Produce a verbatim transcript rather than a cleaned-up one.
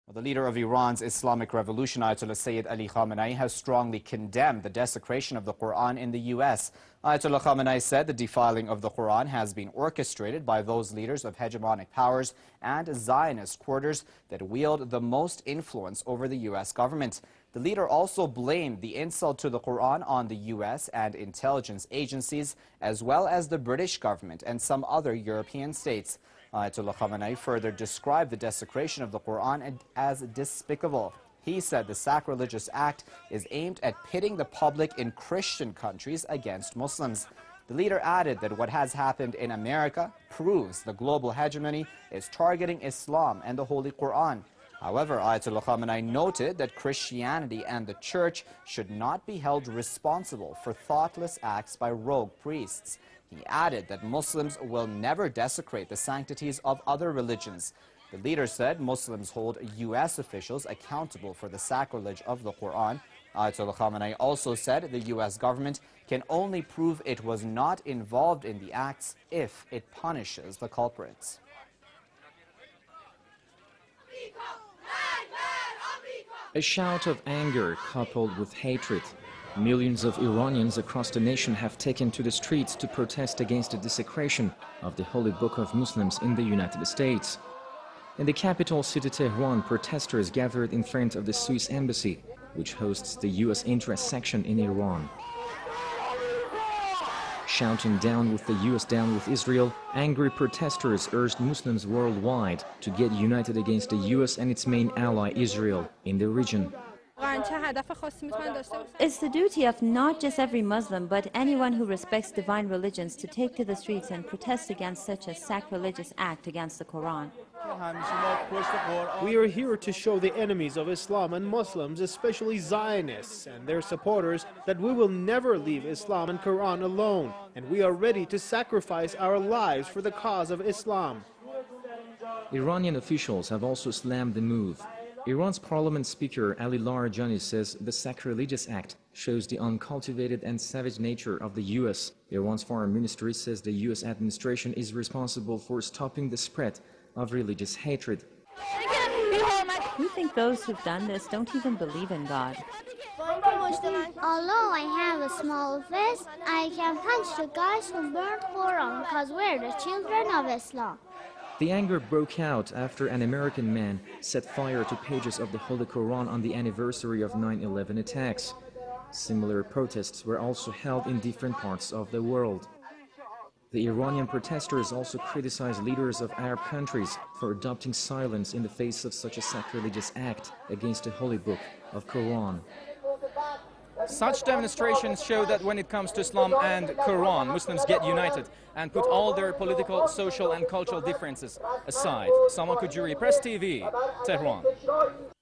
Well, the leader of Iran's Islamic Revolution, Ayatollah Sayyid Ali Khamenei, has strongly condemned the desecration of the Quran in the U S Ayatollah Khamenei said the defiling of the Quran has been orchestrated by those leaders of hegemonic powers and Zionist quarters that wield the most influence over the U S government. The leader also blamed the insult to the Quran on the U S and intelligence agencies, as well as the British government and some other European states. Ayatollah Khamenei further described the desecration of the Quran as despicable. He said the sacrilegious act is aimed at pitting the public in Christian countries against Muslims. The leader added that what has happened in America proves the global hegemony is targeting Islam and the Holy Quran. However, Ayatollah Khamenei noted that Christianity and the Church should not be held responsible for thoughtless acts by rogue priests. He added that Muslims will never desecrate the sanctities of other religions. The leader said Muslims hold U S officials accountable for the sacrilege of the Quran. Ayatollah Khamenei also said the U S government can only prove it was not involved in the acts if it punishes the culprits. A shout of anger coupled with hatred. Millions of Iranians across the nation have taken to the streets to protest against the desecration of the holy book of Muslims in the United States. In the capital city Tehran, protesters gathered in front of the Swiss embassy, which hosts the U S interest section in Iran. Shouting "Down with the U S, down with Israel," angry protesters urged Muslims worldwide to get united against the U S and its main ally Israel in the region. It's the duty of not just every Muslim, but anyone who respects divine religions to take to the streets and protest against such a sacrilegious act against the Quran. We are here to show the enemies of Islam and Muslims, especially Zionists and their supporters, that we will never leave Islam and Quran alone, and we are ready to sacrifice our lives for the cause of Islam. Iranian officials have also slammed the move. Iran's parliament speaker Ali Larijani says the sacrilegious act shows the uncultivated and savage nature of the U S Iran's foreign ministry says the U S administration is responsible for stopping the spread of religious hatred. We think those who've done this don't even believe in God. Although I have a small fist, I can punch the guys who burned Quran because we're the children of Islam. The anger broke out after an American man set fire to pages of the Holy Quran on the anniversary of nine eleven attacks. Similar protests were also held in different parts of the world. The Iranian protesters also criticized leaders of Arab countries for adopting silence in the face of such a sacrilegious act against the holy book of Quran. Such demonstrations show that when it comes to Islam and Quran, Muslims get united and put all their political, social and cultural differences aside. Salman Kujuri, Press T V, Tehran.